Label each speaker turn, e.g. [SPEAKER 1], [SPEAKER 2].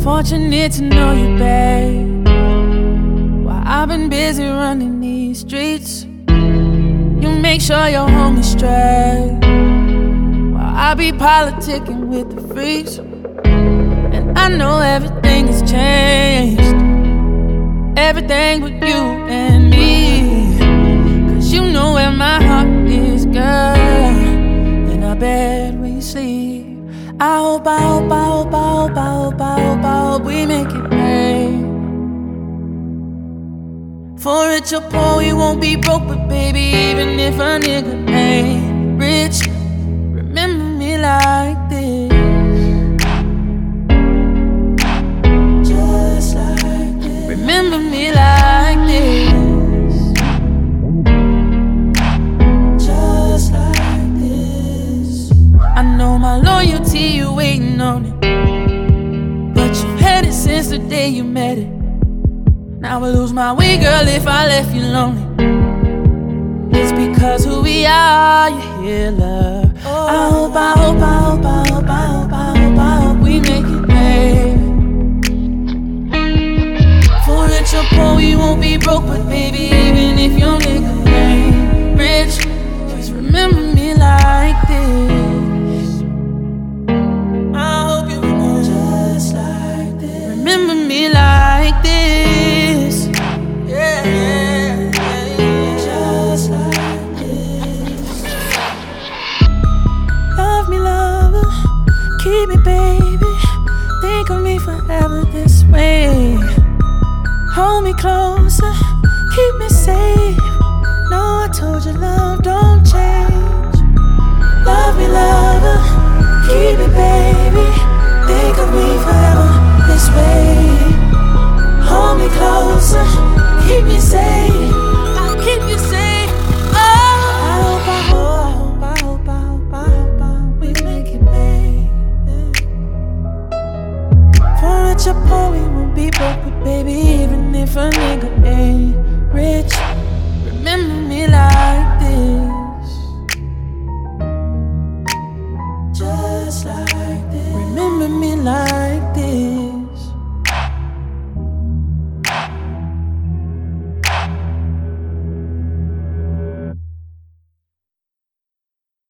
[SPEAKER 1] Fortunate to know you, babe. While I've been busy running these streets, you make sure your home is straight. While I be politicking with the freaks, and I know everything has changed. Everything but you and me. Cause you know where my heart is, girl. In our bed when you sleep. I hope we make it rain. For rich or poor, we won't be broke. But baby, even if a nigga ain't rich, remember me like this. Just like this. Remember me like this. Just like this. I know my loyalty, you waiting on it, but you've had it since the day you met it. Now I lose my way, girl, if I left you lonely. It's because who we are, you hear love. I hope we make it, baby. For rich or poor, we won't be broke. But baby, even if your nigga ain't rich, just remember me like this. Remember me like this. Yeah, yeah, yeah. Just like this. Love me, lover. Keep me, baby. Think of me forever this way. Hold me closer. Keep me safe. No, I told you love don't change. Love me, lover. Keep me, baby. Think of me forever this way. Hold me closer, keep me safe. I'll keep you safe. Oh, I hope we make it, babe. For rich or poor, we won't be broke. But baby, even if a nigga ain't rich, remember me like this. Just like this. Remember me like